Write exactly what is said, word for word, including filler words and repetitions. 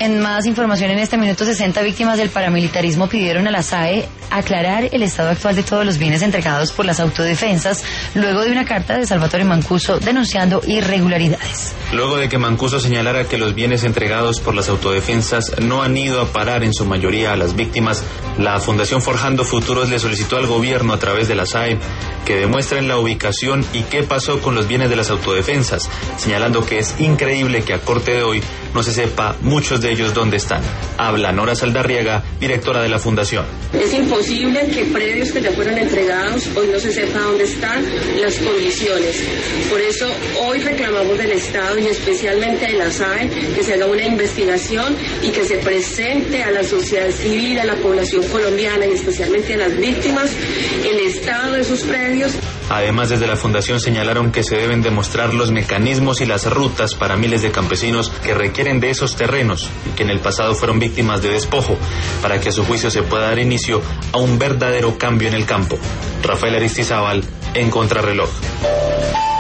En más información, en este minuto sesenta víctimas del paramilitarismo pidieron a la S A E aclarar el estado actual de todos los bienes entregados por las autodefensas luego de una carta de Salvatore Mancuso denunciando irregularidades. Luego de que Mancuso señalara que los bienes entregados por las autodefensas no han ido a parar en su mayoría a las víctimas, la Fundación Forjando Futuros le solicitó al gobierno a través de la S A E que demuestren la ubicación y qué pasó con los bienes de las autodefensas, señalando que es increíble que a corte de hoy no se sepa muchos de ellos dónde están. Habla Nora Saldarriaga, directora de la Fundación. Es imposible que predios que ya fueron entregados hoy no se sepa dónde están las condiciones. Por eso hoy reclamamos del Estado y especialmente de la S A E que se haga una investigación y que se presente a la sociedad civil, a la población colombiana y especialmente a las víctimas el estado de sus predios. Además, desde la Fundación señalaron que se deben demostrar los mecanismos y las rutas para miles de campesinos que requieren de esos terrenos y que en el pasado fueron víctimas de despojo, para que a su juicio se pueda dar inicio a un verdadero cambio en el campo. Rafael Aristizábal, en Contrarreloj.